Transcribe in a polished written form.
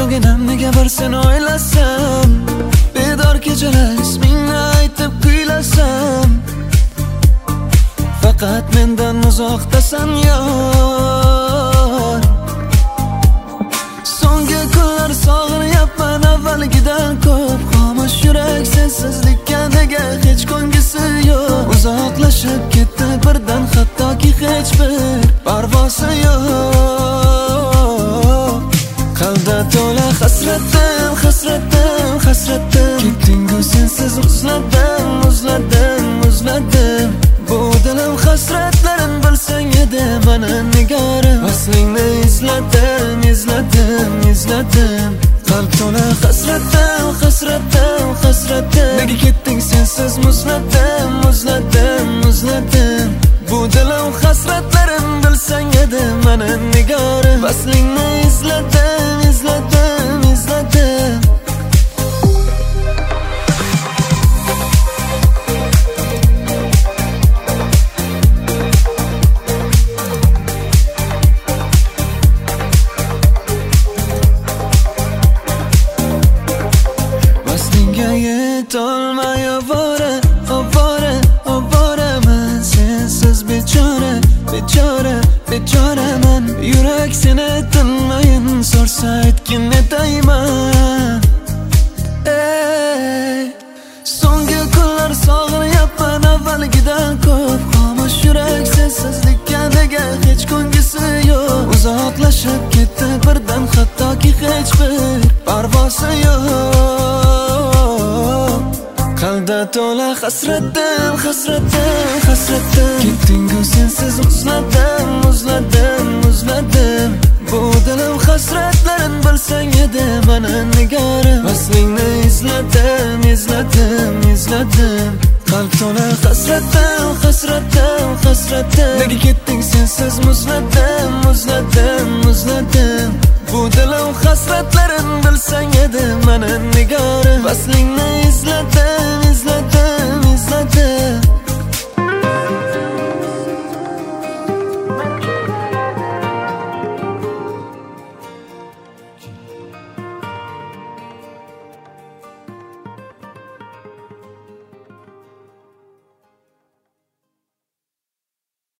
So'ginam nega bir seni o'ylasam, bedor kechalar ismingni aytib kuylasam, faqat mendan uzoqdasan yor. So'nggi kunlar sog'inyapman avvalgidan ko'p. Xomush yurak sensizlikka nega hech ko'ngisi yo'q. Uzoqlashib ketdi birdan, hattoki hech bir parvosi yo'q. Qalbda to'la hasratim, hasratim, hasratim. Ketding-ku sensiz muzladim, muzladim, muzladim. Bu dilim hasratlarin bilsang edi mana nigorim. Aslingni izladim, izladim, izladim. Qalb to'la hasratim, hasratim, hasratim. Nega ketding sensiz muzladim, muzladim, muzladim. Bu dilim hasratlarin bilsang edi mana nigorim. Aslingni izladim, izladim, izladim. Yetolmay ovora, ovora, ovoraman. Sensiz bechora, bechora, bechoraman. Yurak seni tinmayin, so'rsa aytgin netayman. So'nggi kunlar sog'inyapman avvalgidan ko'p. Xomush yurak sensizlikka nega hech ko'ngisi yo'q. Uzoqlashib ketdi birdan, hattoki hech bir parvosi yo'q. Qalbda to'la hasratim, hasratim, hasratim. Ketding-ku sensiz muzladim, muzladim, muzladim. Bu dilim hasratlarin bilsang edi mana nigorim. Aslingni izladim, izladim, izladim. Qalb to'la hasratim, hasratim, hasratim. Nega ketding sensiz muzladim, muzladim, muzladim. Bu dilim hasratlarin bilsang edi mana nigorim. Aslingni izladim, izladim, izladim.